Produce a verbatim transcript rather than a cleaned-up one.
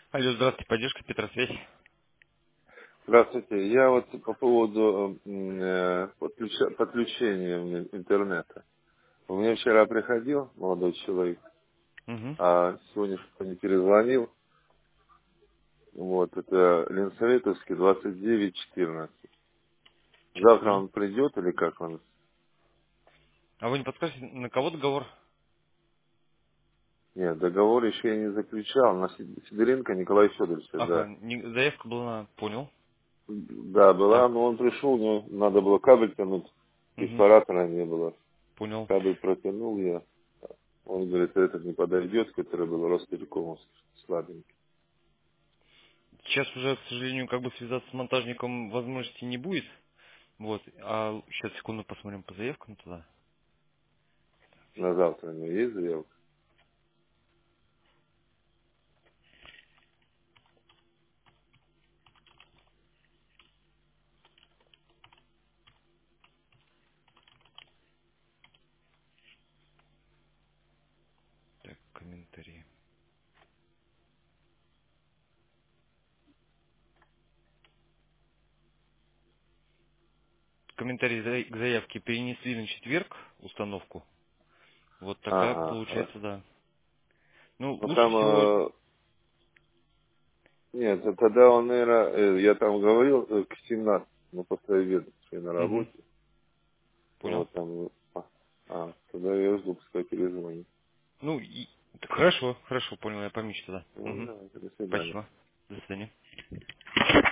Алло, здравствуйте, поддержка Петросвязь. Здравствуйте. Я вот по поводу м, э, подключа- подключения м, интернета. У меня вчера приходил молодой человек, Угу. а сегодня что-то не перезвонил. Вот, это Ленсоветовский двадцать девять четырнадцать. Сейчас Завтра скажу. он придет или как он? А вы не подскажете, на кого договор? Нет, договор еще я не заключал. На Сид- Сидоренко Николай Федоровича, Ага, да. не- заявка была, понял. Да, была, Так, но он пришел, но надо было кабель тянуть, угу, перфоратора не было. понял. Кабель протянул я. Он говорит, этот не подойдет, который был Ростелекомовский, слабенький. Сейчас уже, к сожалению, как бы связаться с монтажником возможности не будет. Вот, а сейчас секунду посмотрим по заявкам туда. На завтра у него есть заявка? Так, комментарии. Комментарий за- к заявке перенесли на четверг установку. Вот такая Ага, получается, хорошо. да. Ну, Ну лучше там, всего... э, нет, э, тогда он, наверное, э, я там говорил э, к семнадцати, ну, после обеда, что я на Угу, работе. понял. Вот там, э, а, а, тогда я жду, пускай перезвонит. Ну, и- так хорошо, хорошо, понял, я помечу тогда. Ну, Угу. да, до свидания. Спасибо. До свидания.